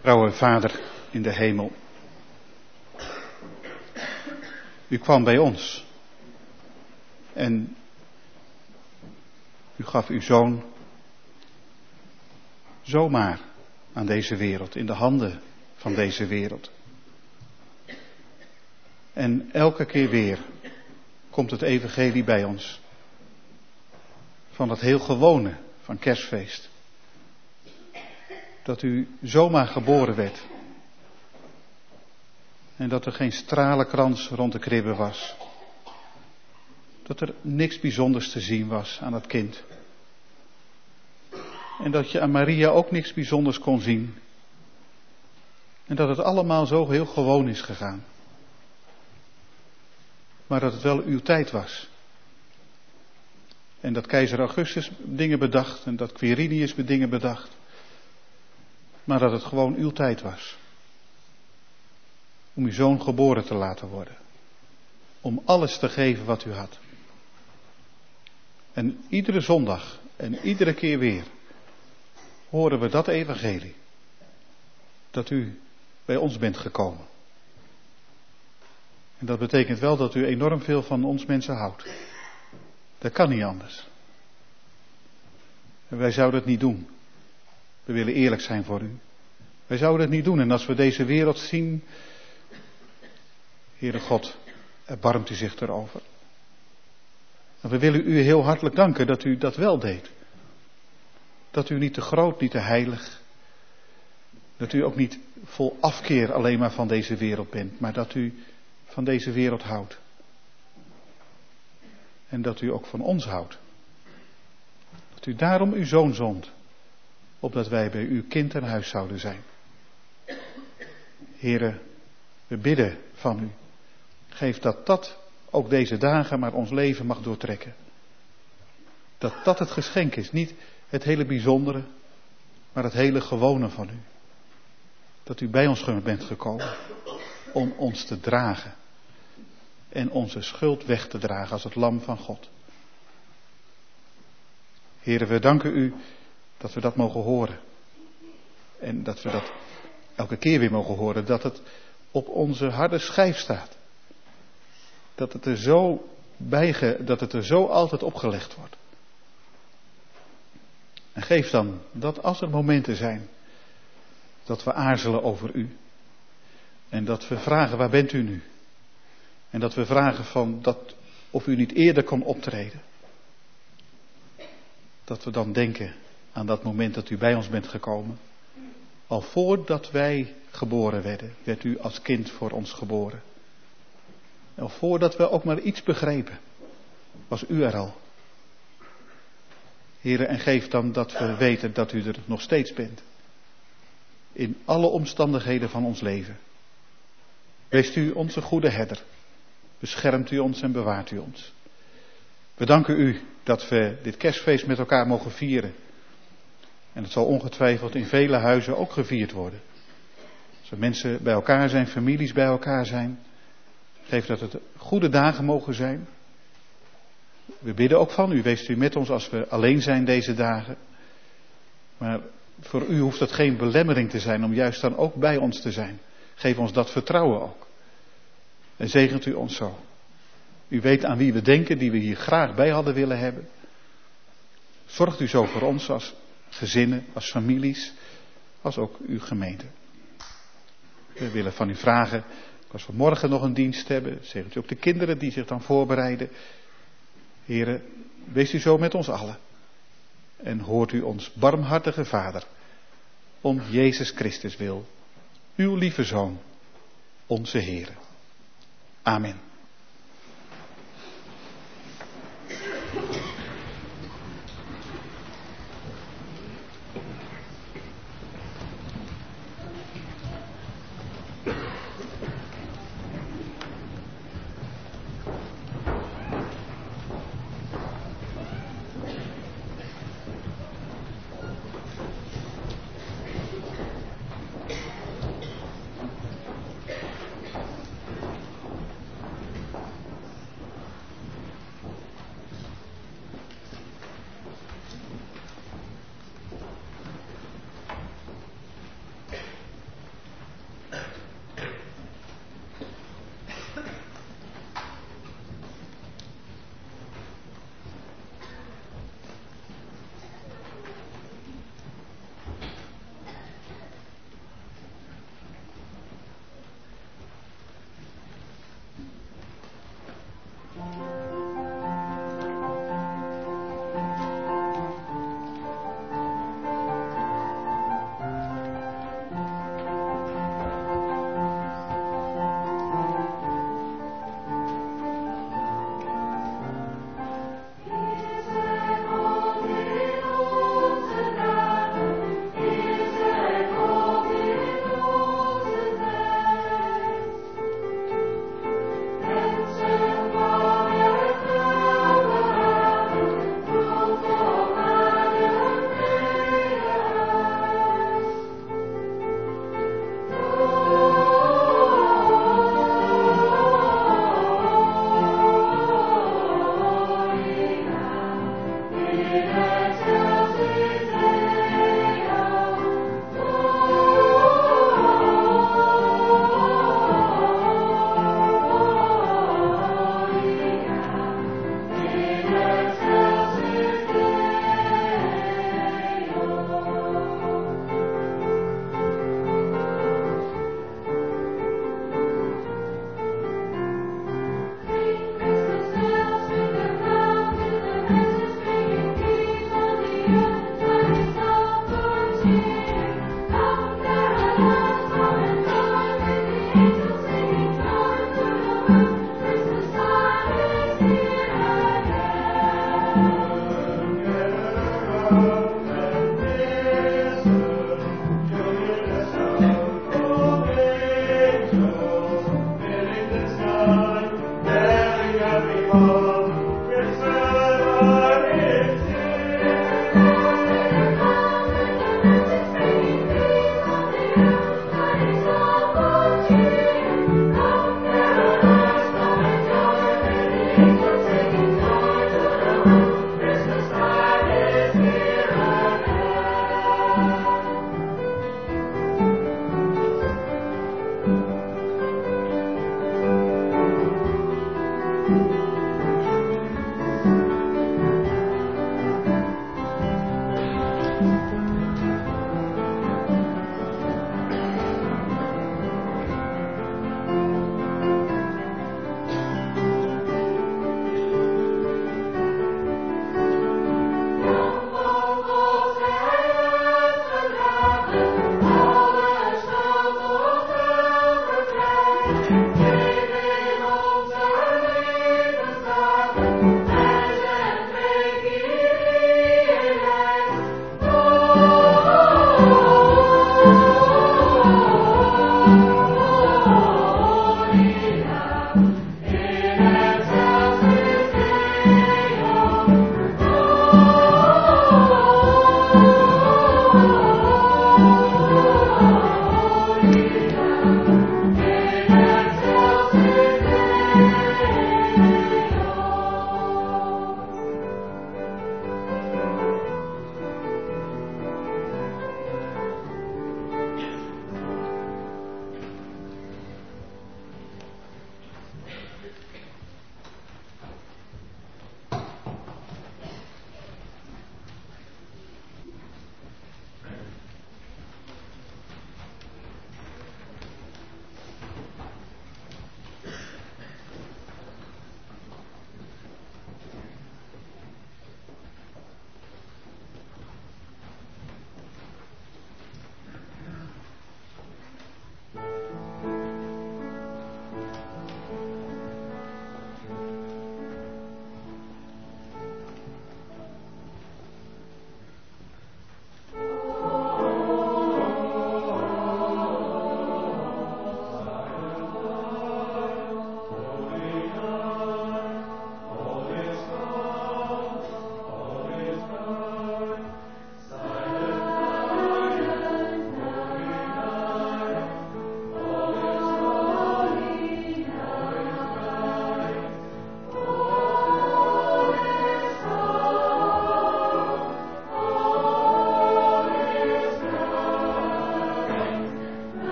Trouwe Vader in de hemel. U kwam bij ons. En u gaf uw zoon zomaar aan deze wereld, in de handen van deze wereld. En elke keer weer komt het evangelie bij ons. Van dat heel gewone van Kerstfeest. Dat u zomaar geboren werd. En dat er geen stralenkrans rond de kribbe was. Dat er niks bijzonders te zien was aan dat kind. En dat je aan Maria ook niks bijzonders kon zien. En dat het allemaal zo heel gewoon is gegaan. Maar dat het wel uw tijd was. En dat keizer Augustus dingen bedacht en dat Quirinius dingen bedacht. Maar dat het gewoon uw tijd was. Om uw zoon geboren te laten worden. Om alles te geven wat u had. En iedere zondag en iedere keer weer horen we dat evangelie. Dat u bij ons bent gekomen. En dat betekent wel dat u enorm veel van ons mensen houdt. Dat kan niet anders. En wij zouden het niet doen. We willen eerlijk zijn voor u. Wij zouden het niet doen. En als we deze wereld zien, Heere God, erbarmt u zich erover. En we willen u heel hartelijk danken dat u dat wel deed. Dat u niet te groot, niet te heilig. Dat u ook niet vol afkeer alleen maar van deze wereld bent. Maar dat u van deze wereld houdt. En dat u ook van ons houdt. Dat u daarom uw zoon zond. Opdat wij bij uw kind en huis zouden zijn. Heere, we bidden van u. Geef dat dat ook deze dagen maar ons leven mag doortrekken. Dat dat het geschenk is. Niet het hele bijzondere. Maar het hele gewone van u. Dat u bij ons bent gekomen. Om ons te dragen. En onze schuld weg te dragen als het lam van God. Heere, we danken u dat we dat mogen horen. En dat we dat elke keer weer mogen horen. Dat het op onze harde schijf staat. Dat het er zo bijge, dat het er zo altijd opgelegd wordt. En geef dan dat als er momenten zijn dat we aarzelen over u. En dat we vragen, waar bent u nu? En dat we vragen van dat of u niet eerder kon optreden. Dat we dan denken aan dat moment dat u bij ons bent gekomen. Al voordat wij geboren werden, werd u als kind voor ons geboren. Al voordat we ook maar iets begrepen, was u er al. Heere, en geef dan dat we weten dat u er nog steeds bent. In alle omstandigheden van ons leven. Weest u onze goede herder. Beschermt u ons en bewaart u ons. We danken u dat we dit kerstfeest met elkaar mogen vieren. En het zal ongetwijfeld in vele huizen ook gevierd worden. Als er mensen bij elkaar zijn, families bij elkaar zijn. Geef dat het goede dagen mogen zijn. We bidden ook van u, weest u met ons als we alleen zijn deze dagen. Maar voor u hoeft het geen belemmering te zijn om juist dan ook bij ons te zijn. Geef ons dat vertrouwen ook. En zegent u ons zo. U weet aan wie we denken, die we hier graag bij hadden willen hebben. Zorgt u zo voor ons als gezinnen, als families, als ook uw gemeente. We willen van u vragen, als we morgen nog een dienst hebben, zegent u ook de kinderen die zich dan voorbereiden. Heren, wees u zo met ons allen. En hoort u ons barmhartige Vader, om Jezus Christus wil, uw lieve Zoon, onze Heere. Amen.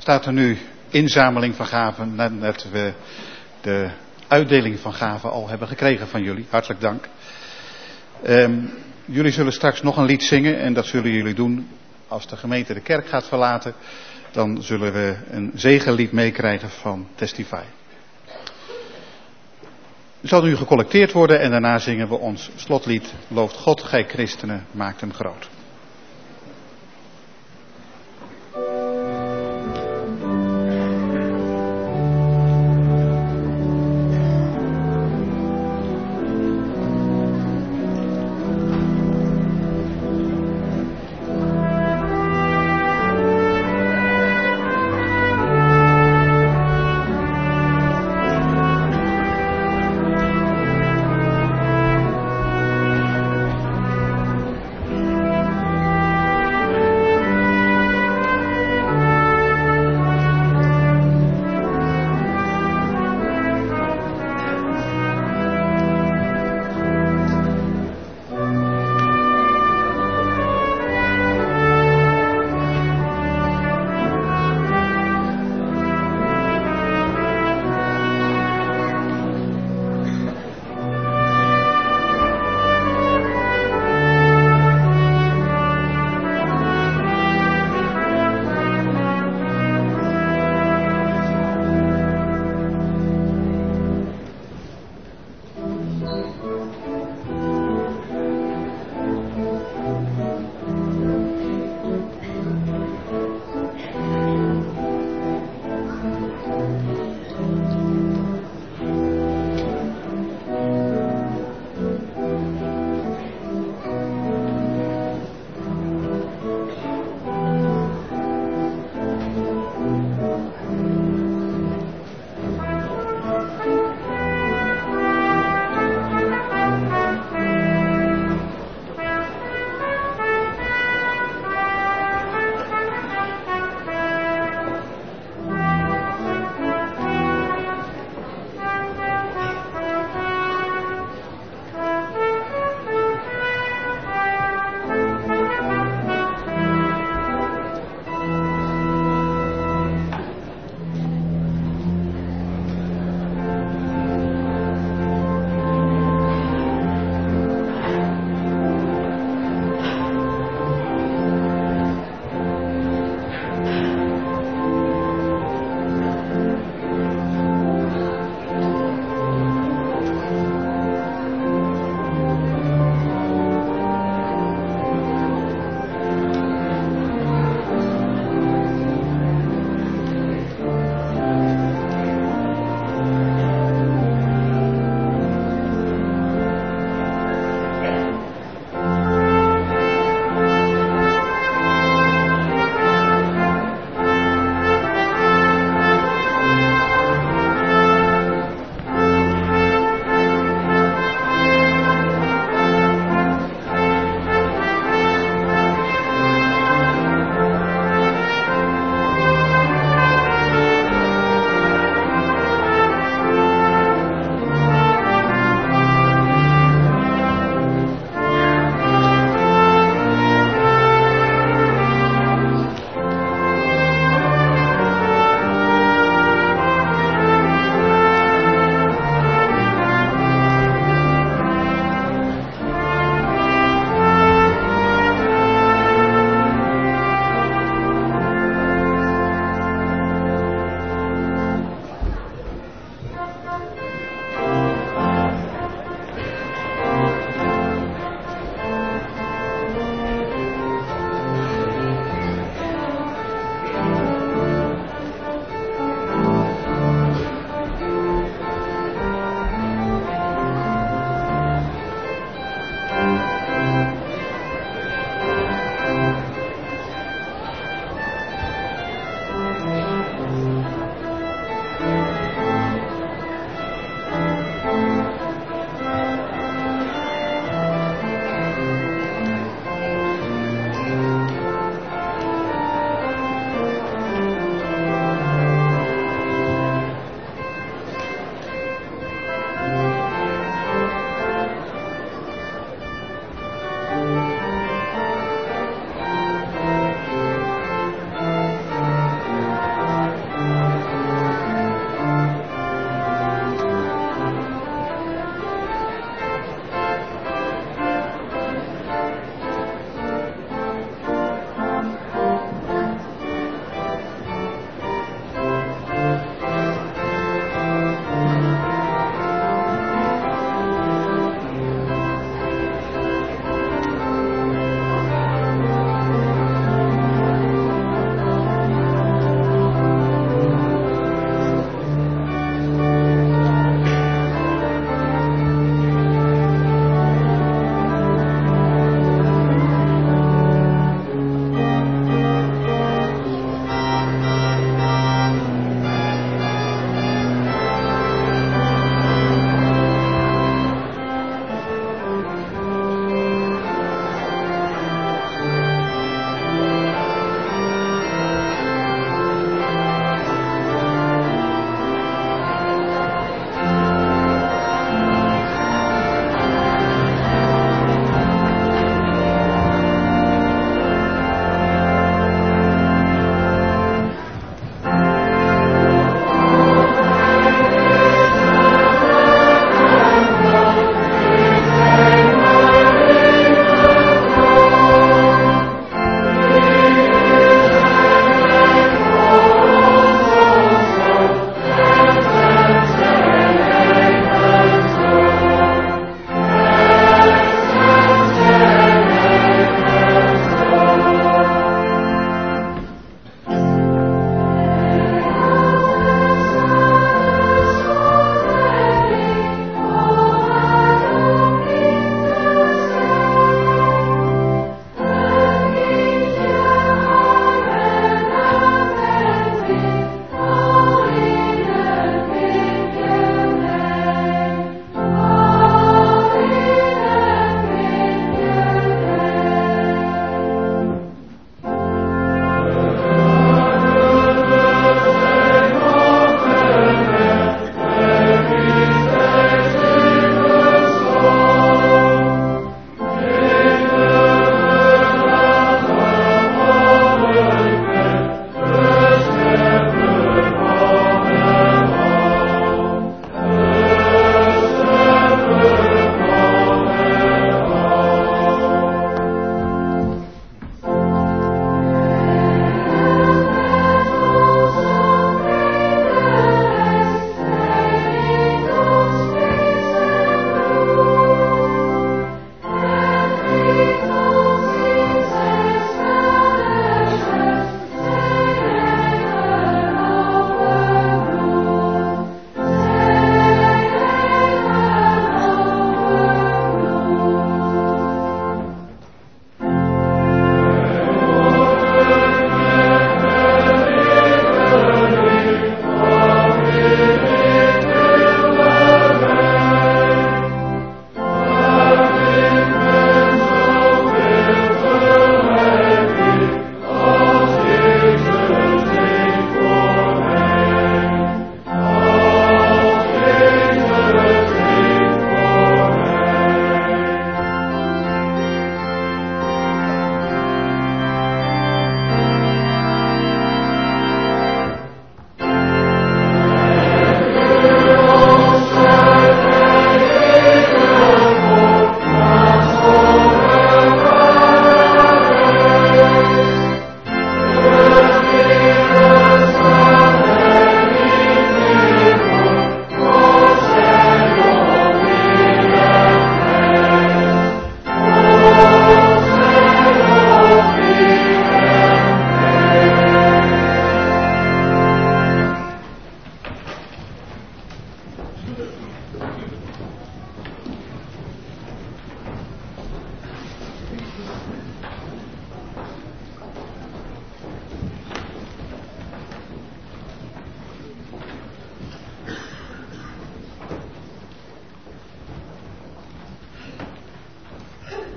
staat er nu inzameling van gaven, nadat we de uitdeling van gaven al hebben gekregen van jullie. Hartelijk dank. Um, jullie zullen straks nog een lied zingen en dat zullen jullie doen als de gemeente de kerk gaat verlaten. Dan zullen we een zegenlied meekrijgen van Testify. Zal nu gecollecteerd worden en daarna zingen we ons slotlied. Looft God, gij christenen, maakt hem groot. Thank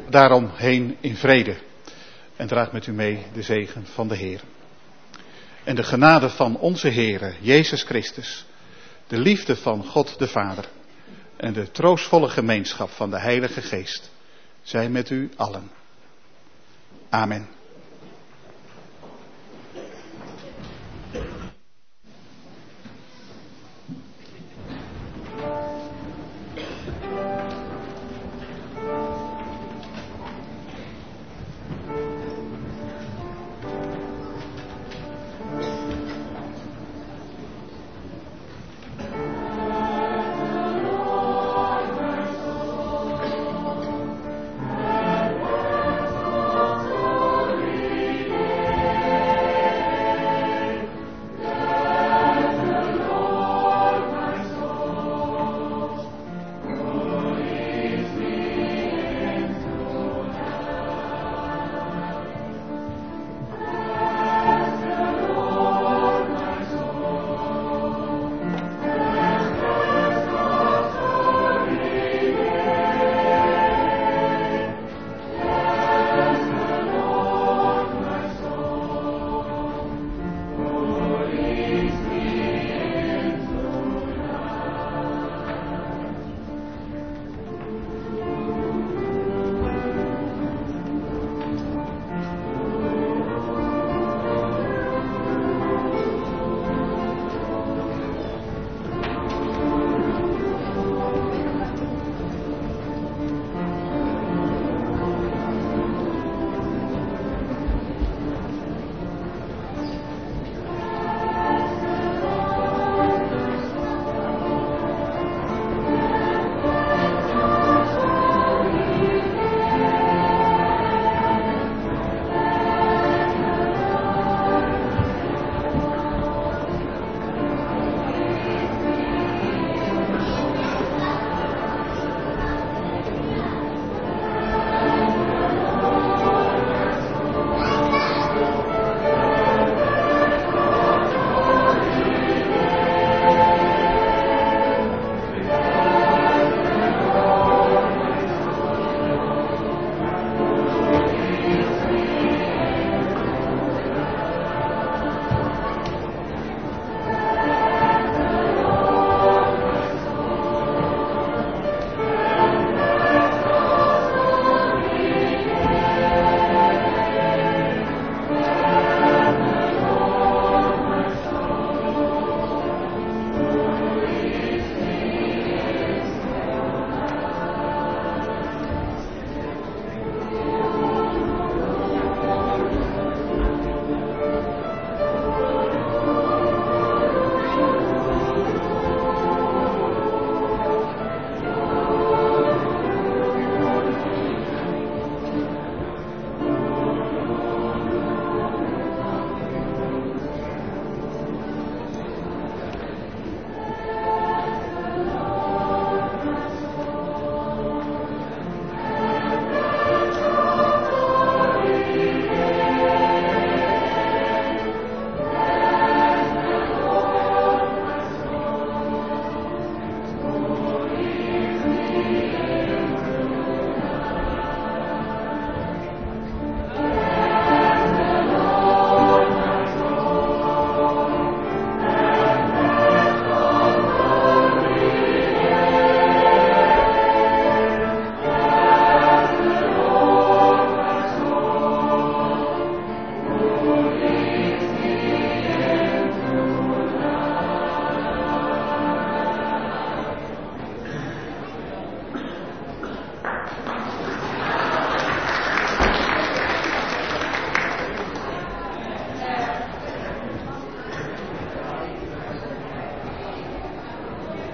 daarom heen in vrede. En draag met u mee de zegen van de Heer. En de genade van onze Heere, Jezus Christus, de liefde van God de Vader en de troostvolle gemeenschap van de Heilige Geest, zij met u allen. Amen.